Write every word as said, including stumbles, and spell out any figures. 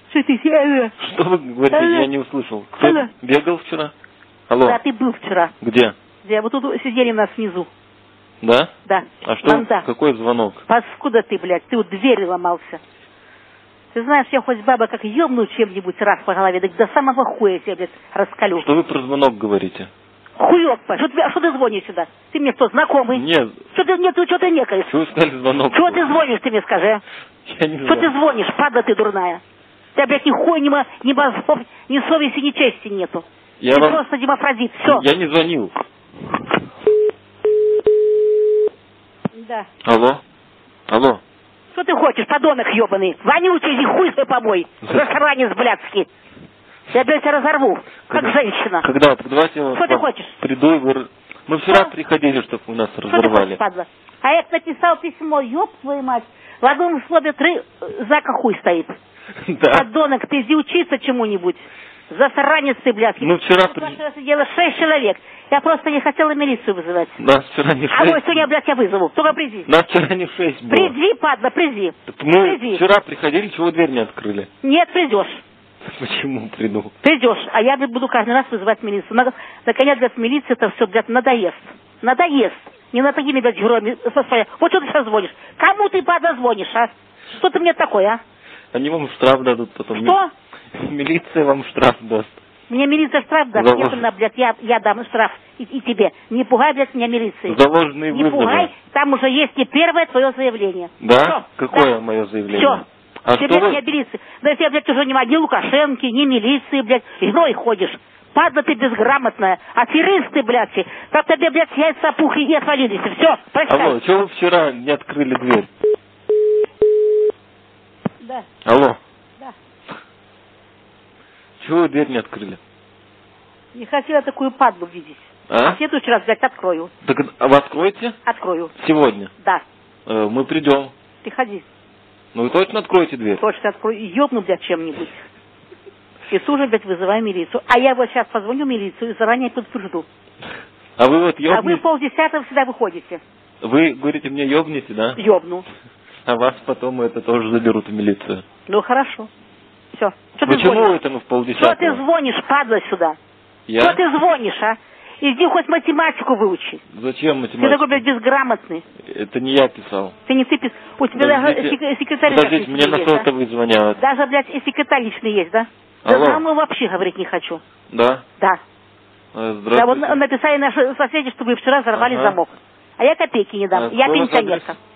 Что ты... Алло. Что вы говорите? Алло. Я не услышал. Кто Алло. бегал вчера? Алло. Да, ты был вчера. Где? Где? Вот тут сидели у нас внизу. Да? Да. А что? Нам, да. Какой звонок? Паскуда ты, блядь, ты у двери ломался. Ты знаешь, я хоть баба как ёбну чем-нибудь раз по голове, так до самого хуя тебя, блядь, раскалю. Что вы про звонок говорите? Хуёк, что ты, а что ты звонишь сюда? Ты мне кто, знакомый? Нет. Что ты, нет, что ты некаешь? Что вы сказали звонок? Чего ты звонишь, ты мне скажи, а? Я не Что знаю. ты звонишь, падла ты дурная? У тебя, блядь, ни хуя, ни, мо- ни мозгов, ни совести, ни чести нету. Я ты вам... просто демофразит, все. Я не звонил. Да. Алло? Алло? Что ты хочешь, подонок ебаный? Вонючий, иди хуй свой помой. Засранец блядский. Я, блядь, тебя разорву, как Когда? женщина. Когда? Так давайте я Что ты вам хочешь? приду и вы... Мы вчера Что? приходили, чтобы вы нас Что ты разорвали. хочешь, падла? А я написал письмо, ёб твою мать. В одном слове три зака хуй стоит. Да. Подонок, ты иди учиться чему-нибудь. Засранец ты, блядский. Мы вчера... Тут при- вчера сидело шесть человек. Я просто не хотела милицию вызывать. Нас вчера не в А вот шесть. сегодня, блядь, я вызову. Только приди. Нас вчера не в шесть было. Приди, падла, приди. Так мы Приди. вчера приходили, чего вы дверь не открыли? Нет, придешь. Почему приду? Придешь, а я буду каждый раз вызывать милицию. Надо- Наконец, блядь, милиция это все, блядь, надоест. Надоест. Не на такими, блядь, героями. со своей- Вот что ты сейчас звонишь? Кому ты, падла, звонишь, а? Что ты мне такое, а? Они вам штраф дадут потом. Что? Милиция вам штраф даст. Мне милиция штраф даст? За Нет, ваш- она, блядь, я, я дам штраф и, и тебе. Не пугай, блядь, меня милицией. За ложные Не вызовы. пугай, там уже есть и первое твое заявление. Да? Всё, Какое да. мое заявление? Все. А Тебе что вы... не милиции. Да если я, блядь, уже не ни Лукашенки, ни милиции, блядь, женой ходишь. Падла ты безграмотная. Аферист ты, блядь. Как тебе, блядь, яйца опухли и отвалились. Все, прощай. Алло, чего вы вчера не открыли дверь? Да, Алло, да. чего вы дверь не открыли? Не хотела такую падлу видеть. А? В следующий раз, блядь, открою. Так а вы откроете Открою. сегодня? Да. Э, мы придем. Ты ходи. Ну вы точно откроете дверь? Точно открою. И ёбну, блядь, чем-нибудь. И тут же, блядь, вызываю милицию. А я вот сейчас позвоню в милицию и заранее предупрежду. А вы вот А вы ёбнете? полдесятого всегда выходите. Вы говорите мне ёбнете, да? Ёбну. А вас потом это тоже заберут в милицию. Ну хорошо. Все. Что ты Почему звонишь? это мы в Что полдесятого? ты звонишь, падла, сюда? Я? Что ты звонишь, а? Иди хоть математику выучи. Зачем Ты такой, математика? блядь, безграмотный. Это не я писал. Ты не ты пис... У тебя даже Подождите, сек- секретарь Подождите, личный мне на есть, да? сотовый звонят. Даже, блядь, и секретарь личный есть, да? Алло. Да ну вообще говорить не хочу. Да? Да. Э, Да, вот Здравствуйте. написали наши соседи, что вы вчера взорвали Ага. замок. А я копейки не дам. А Я какой у вас пенсионерка. адрес?